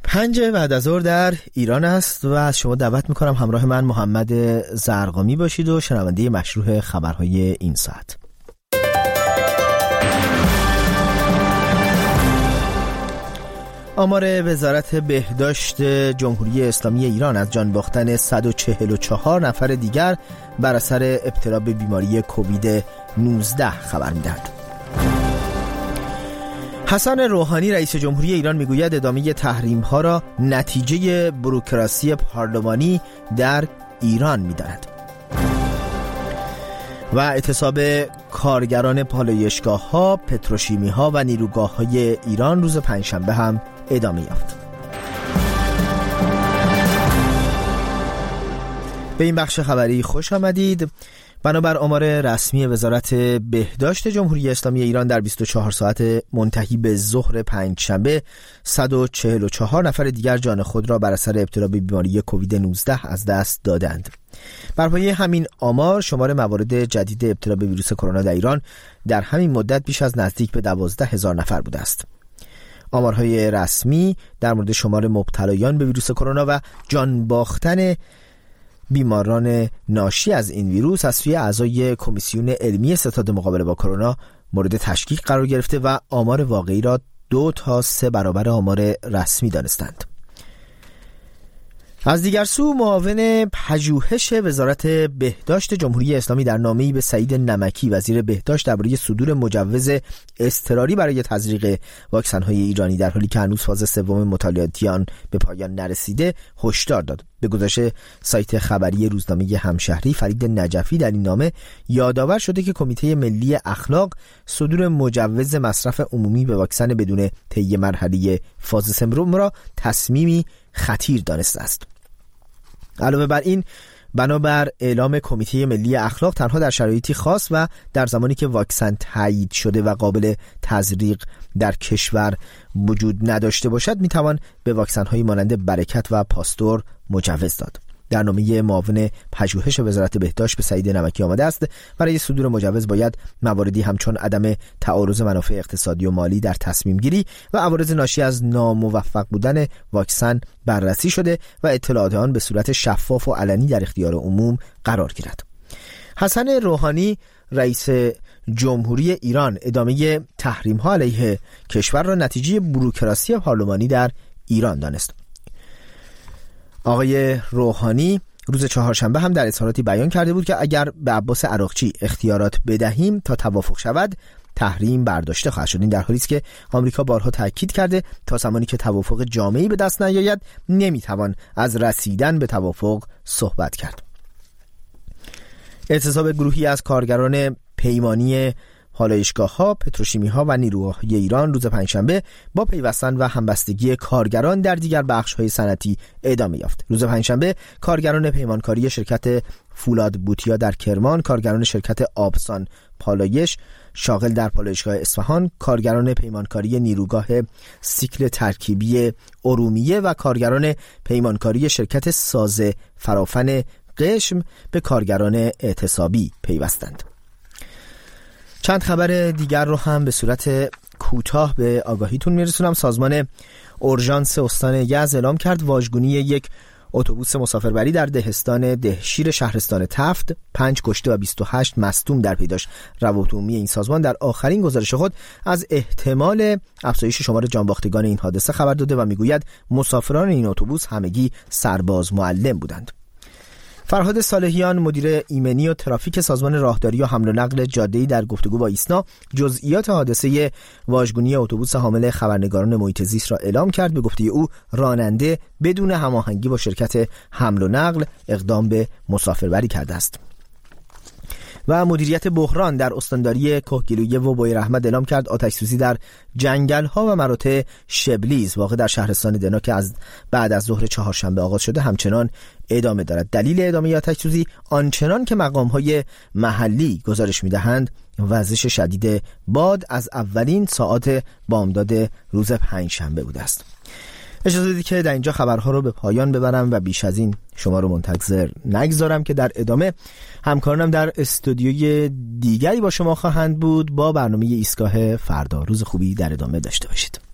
5 بعد از ظهر در ایران است و از شما دعوت میکنم همراه من محمد زرقامی باشید و شنونده مشروع خبرهای این ساعت. آمار وزارت بهداشت جمهوری اسلامی ایران از جان باختن 144 نفر دیگر بر اثر ابتلا به بیماری کووید 19 خبر می‌دهد. حسن روحانی رئیس جمهوری ایران میگوید ادامه تحریم‌ها را نتیجه بوروکراسی پارلمانی در ایران می‌داند. و اعتصاب کارگران پالایشگاه‌ها، پتروشیمی‌ها و نیروگاه‌های ایران روز پنجشنبه هم ادامه یافت. به این بخش خبری خوش آمدید. بنابر آمار رسمی وزارت بهداشت جمهوری اسلامی ایران در 24 ساعت منتهی به ظهر پنجشنبه 144 نفر دیگر جان خود را بر اثر ابتلا به بیماری کووید 19 از دست دادند. بر پایه همین آمار شمار موارد جدید ابتلا به ویروس کرونا در ایران در همین مدت بیش از نزدیک به 12,000 نفر بوده است. آمارهای رسمی در مورد شمار مبتلایان به ویروس کرونا و جان باختن بیماران ناشی از این ویروس از سوی اعضای کمیسیون علمی ستاد مقابله با کرونا مورد تشکیک قرار گرفته و آمار واقعی را 2 تا 3 برابر آمار رسمی دانستند. از دیگر سو معاون پژوهش وزارت بهداشت جمهوری اسلامی در نامه‌ای به سعید نمکی وزیر بهداشت درباره صدور مجوز اضطراری برای تزریق واکسن‌های ایرانی در حالی که هنوز فاز سوم مطالعاتی آن به پایان نرسیده هشدار داد. به گزارش سایت خبری روزنامه همشهری، فرید نجفی در این نامه یادآور شده که کمیته ملی اخلاق صدور مجوز مصرف عمومی به واکسن بدون طی مرحله فاز سوم را تصمیمی خطیر دانسته است. علاوه بر این، بنابر اعلام کمیته ملی اخلاق تنها در شرایطی خاص و در زمانی که واکسن تایید شده و قابل تزریق در کشور وجود نداشته باشد میتوان به واکسن‌هایی مانند برکت و پاستور مجوز داد. در نامه معاون پژوهش وزارت بهداشت به سعید نمکی آمده است برای صدور مجوز باید مواردی همچون عدم تعارض منافع اقتصادی و مالی در تصمیم گیری و عوارض ناشی از ناموفق بودن واکسن بررسی شده و اطلاعات آن به صورت شفاف و علنی در اختیار عموم قرار گیرد. حسن روحانی رئیس جمهوری ایران ادامه تحریم‌ها علیه کشور را نتیجه بوروکراسی پارلمانی در ایران دانست. آقای روحانی روز چهارشنبه هم در اظهاراتی بیان کرده بود که اگر به عباس عراقچی اختیارات بدهیم تا توافق شود تحریم برداشته خواهد شد. این در حالی است که آمریکا بارها تاکید کرده تا زمانی که توافق جامعی به دست نیاید نمیتوان از رسیدن به توافق صحبت کرد. اعتصاب گروهی از کارگران پیمانی پالایشگاه‌ها، پتروشیمی‌ها و نیروهای ایران روز پنجشنبه با پیوستن و همبستگی کارگران در دیگر بخش‌های صنعتی ادامه یافت. روز پنجشنبه کارگران پیمانکاری شرکت فولاد بوتیا در کرمان، کارگران شرکت آبسان پالایش شاغل در پالایشگاه اصفهان، کارگران پیمانکاری نیروگاه سیکل ترکیبی ارومیه و کارگران پیمانکاری شرکت ساز فرافن قشم به کارگران اعتصابی پیوستند. چند خبر دیگر رو هم به صورت کوتاه به آگاهیتون میرسونم. سازمان اورژانس استان یزد اعلام کرد واژگونی یک اتوبوس مسافربری در دهستان دهشیر شهرستان تفت 5 کشته و 28 مصدوم در پیداش. روابط عمومی این سازمان در آخرین گزارش خود از احتمال افزایش شمار جانباختگان این حادثه خبر داده و میگوید مسافران این اتوبوس همگی سرباز معلم بودند. فرهاد صالحیان مدیر ایمنی و ترافیک سازمان راهداری و حمل و نقل جاده‌ای در گفتگو با ایسنا جزئیات حادثه واژگونی اتوبوس حامل خبرنگاران محیط زیست را اعلام کرد. به گفته او راننده بدون هماهنگی با شرکت حمل و نقل اقدام به مسافربری کرده است. و مدیریت بحران در استانداری کهگیلویه و بویراحمد اعلام کرد آتش‌سوزی در جنگل‌ها و مراتع شبلیز واقع در شهرستان دنا که از بعد از ظهر چهارشنبه آغاز شده همچنان ادامه دارد. دلیل ادامه آتش‌سوزی آنچنان که مقام‌های محلی گزارش می‌دهند وزش شدید باد از اولین ساعات بامداد روز پنجشنبه بوده است. اجازه بدید که در اینجا خبرها رو به پایان ببرم و بیش از این شما رو منتظر نگذارم که در ادامه همکارانم در استودیوی دیگری با شما خواهند بود با برنامه ایستگاه فردا. روز خوبی در ادامه داشته باشید.